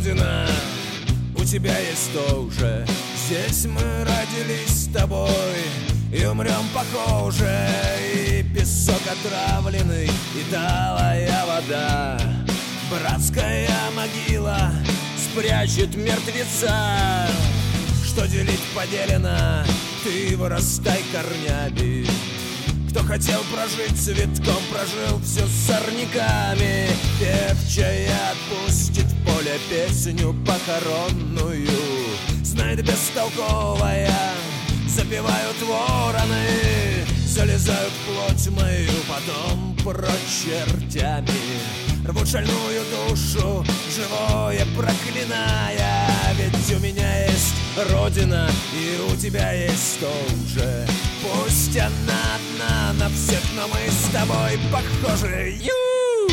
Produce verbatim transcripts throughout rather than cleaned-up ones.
родина, у тебя есть тоже. Здесь мы родились с тобой и умрем похоже. И песок отравленный, и талая вода. Братская могила спрячет мертвеца. Что делить поделено, ты вырастай корнями. Кто хотел прожить цветком, прожил все с сорняками. Певчая отпустит в поле песню похоронную. Знает бестолковая, запевают вороны. Залезают в плоть мою, потом прочь чертями. Рвут шальную душу, живое проклиная. Ведь у меня есть родина, и у тебя есть тоже. Пусть она одна на всех, но мы с тобой похожи. Ю!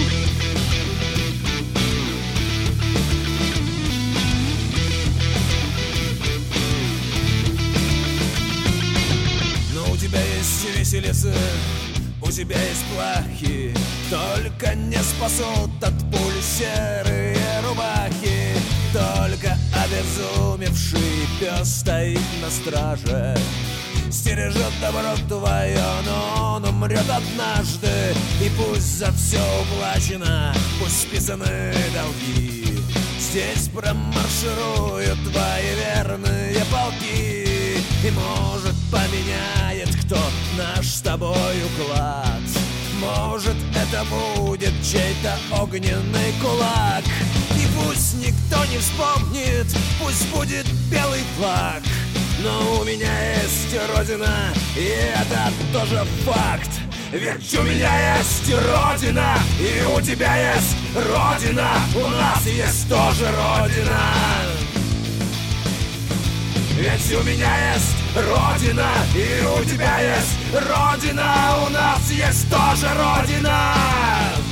Но у тебя есть веселицы, у тебя есть плахи. Только не спасут от пуль серые рубахи. Только обезумевший пес стоит на страже. Стережет добро твое, но он умрет однажды. И пусть за все уплачено, пусть списаны долги. Здесь промаршируют твои верные полки. И может поменяет кто наш с тобой уклад. Может это будет чей-то огненный кулак. И пусть никто не вспомнит, пусть будет белый флаг. Но у меня есть родина, и это тоже факт. Ведь у меня есть родина, и у тебя есть родина. У нас есть тоже родина. Ведь у меня есть родина, и у тебя есть родина. У нас есть тоже родина.